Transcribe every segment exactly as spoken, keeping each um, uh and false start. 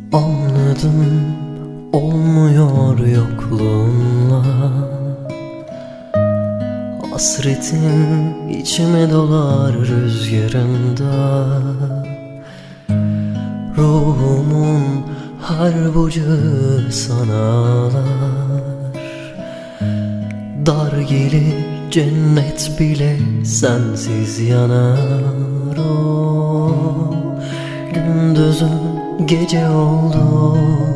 Anladım, olmuyor yokluğunla. Hasretin içime dolar rüzgarında. Ruhumun harbucu sana ağlar. Dar gelir cennet bile sensiz yanar. O gündüzün gece oldu,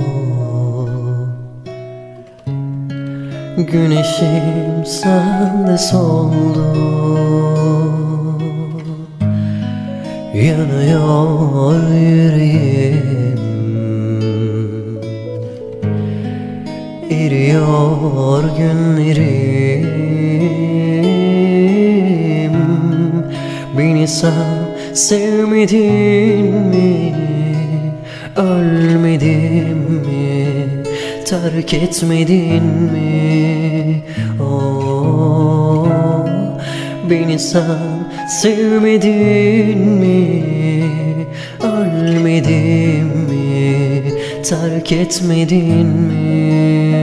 güneşim sende soldu. Yanıyor yüreğim, eriyor günlerim. Beni sen sevmedin mi? Ölmedin mi? Terk etmedin mi? Oh, beni sen sevmedin mi? Ölmedin mi? Terk etmedin mi?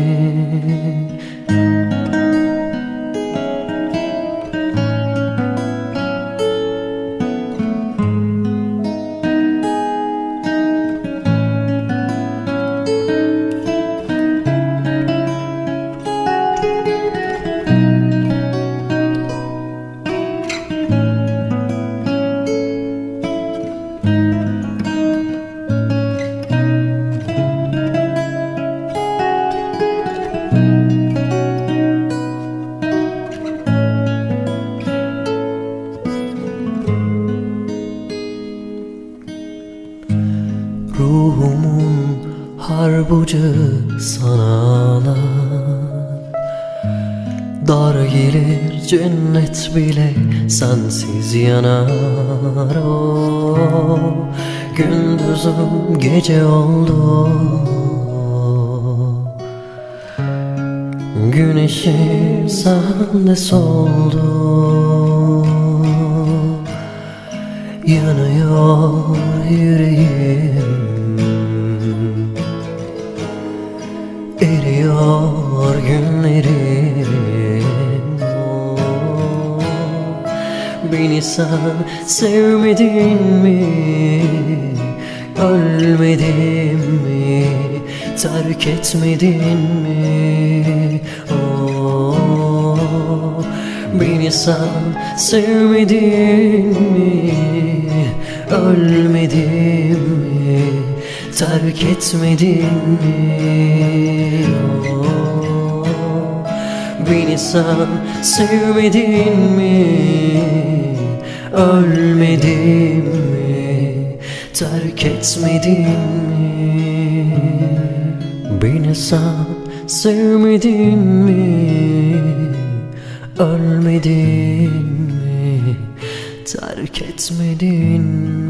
Ruhumun harbucu sana ağlar. Dar gelir cennet bile sensiz yanar. O gündüzüm gece oldu, güneşim sende soldu. Yanıyor yüreğim, eriyor günlerim. Oh, beni sen sevmedin mi? Ölmedin mi? Terk etmedin mi? Oh, beni sen sevmedin mi? Ölmedin mi? Terk etmedin mi? Oh, beni sen sevmedin mi? Ölmedin mi? Terk etmedin mi? Beni sen sevmedin mi? Ölmedin mi? Terk etmedin mi?